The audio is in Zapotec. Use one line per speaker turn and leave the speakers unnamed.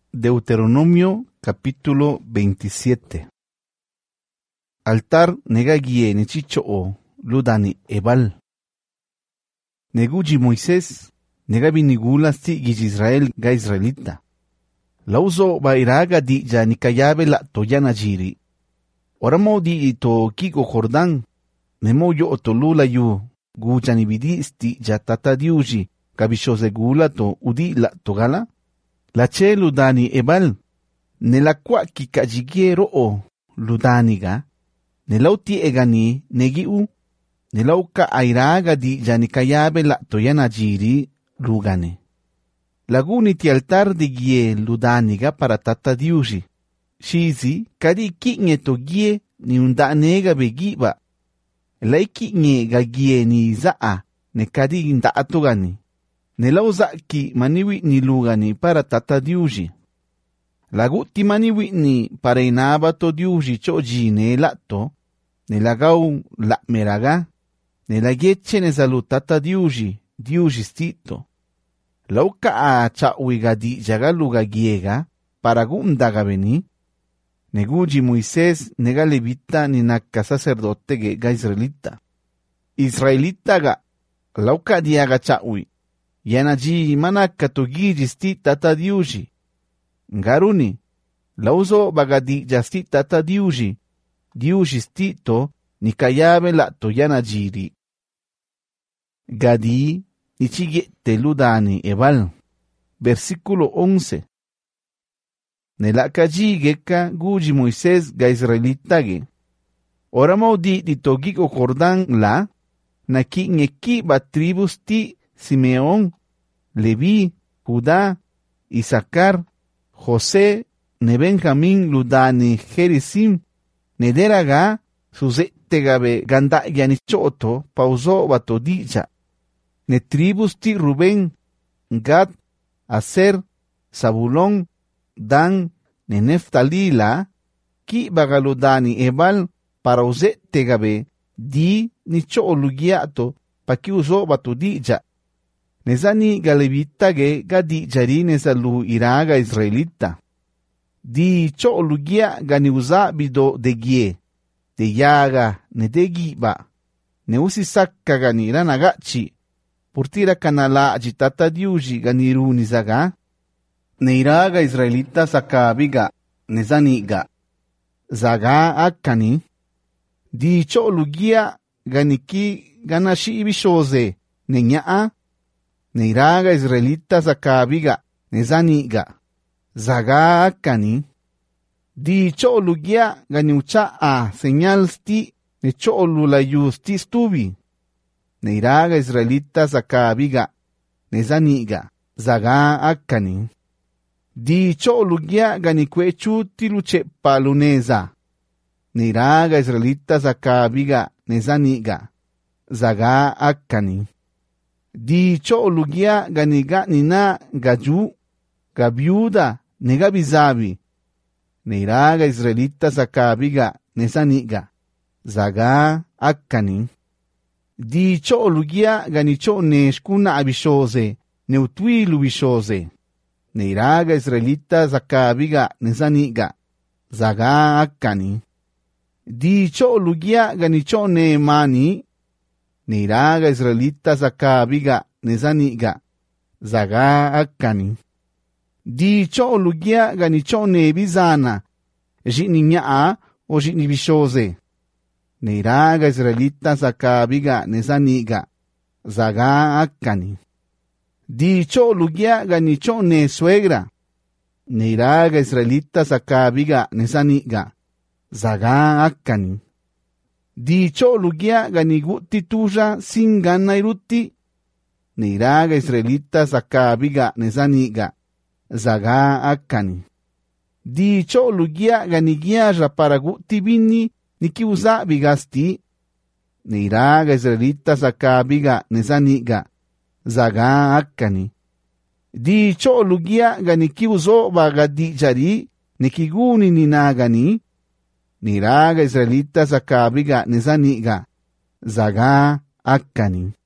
Deuteronomio capítulo 27. Altar negagie nechicho ludani ebal. Neguji Moisés negabi nigulasti gij Israel ga Israelita. Lauzo ba iraga di ja nikayabe la toyana jiri. Oramo di ito kiko Jordan. Nemo yo otolula yu gujani bidisti ja tata diuji kabishose gula to udi la togala. La che ludani ebal. Nella kwa kikajigiero o ludaniga. Nelauti egani negiu. Nelauka airaga di janikayabe la toyana jiri lugane. Laguni ti altar di gie ludaniga para tata diuji. Shizi kadi kinye to gie ni unda nega begiba. Laiki nye ga gie ni zaa ne kadi inda atugani. Nelauza ki maniwi ni lugani para tata diuji. Laguti maniwi ni para inaba to diuji choji ne lato. Nelagau la meraga. Nelageche ne salutata diuji stito. Lauka a chawiga di jagaluga giega para gundaga beni. Neguji Moisés nega levita ni naka sacerdote ga israelita. Israelita ga lauka diaga chawi. Yanaji manaka togiji sti tata diuji. Ngaruni lauzo bagadi jasti tata diuji. Diuji stito ni kayabe la toyana jiri. Gadi ni chigete ludani ebal. Versículo 11. Nelaka jigeka guji Moisés ga israelita ge. Oramo di togiko Jordan la. Na ki nyeki ba tribus ti Simeón, Leví, Judá, Isaacar, José, ne Benjamín ludani Jerisim, ne deraga suzetegabe ganda yanichoto pauzo batodicha. Ne tribus ti Rubén, Gad, Aser, Zabulón, Dan, ne Neftalila, ki bagaludani ebal para uzetegabe di nicho lugiato pa ki uzo batodicha. Nezani galevita ge gadi jari nezalu iraga israelita. Di cho lugia gani uza bido de gie. De yaga ne de giba. Ne usi sakka gani ranagachi. Purtira kanala agitata diuji gani runi zaga. Ne iraga israelita sakabiga nezaniga. Zaga akani. Di cho lugia gani ki ganashi ibishose ne nyaa. Neiraga israelita sakabiga, nezaniga, zaga akani. Di cholugia ganiucha a señal sti, ne cholula yusti stubi. Neiraga israelita sakabiga, nezaniga, zaga akani. Di cholugia ganikwechu tiluche paluneza. Neiraga israelita sakabiga, nezaniga, zaga akani. Di cho lugia ganiga nina gaju, gabiuda, negabizabi. Neiraga israelita sakabiga, nesaniga, zaga akani. Di cho lugia ganicho neshkuna abishose, neutwilu bishose. Neiraga israelita sakabiga, nesaniga, zaga akani. Di cho lugia ganicho neemani, Neiraga israelita sakabiga nezaniga zaga akani. Di cho lugia ganicho nebizana jini nyaa o jini bishose. Neiraga israelita sakabiga nezaniga zaga akani. Di cho lugia ganicho ne suegra. Neiraga israelita sakabiga nezaniga zaga akani. Di cho lugia ganiguti tuja sin gana iruti. Neiraga israelita sakabiga nezaniga. Zaga akani. Di cho lugia ganigiaja para guti bini nikiuza bigasti. Neiraga israelita sakabiga nezaniga. Zaga akani. Di cho lugia ganikiuzo bagadi jari nikiguni ninagani. Neiraga israelita sakabiga nezaniga zaga akani.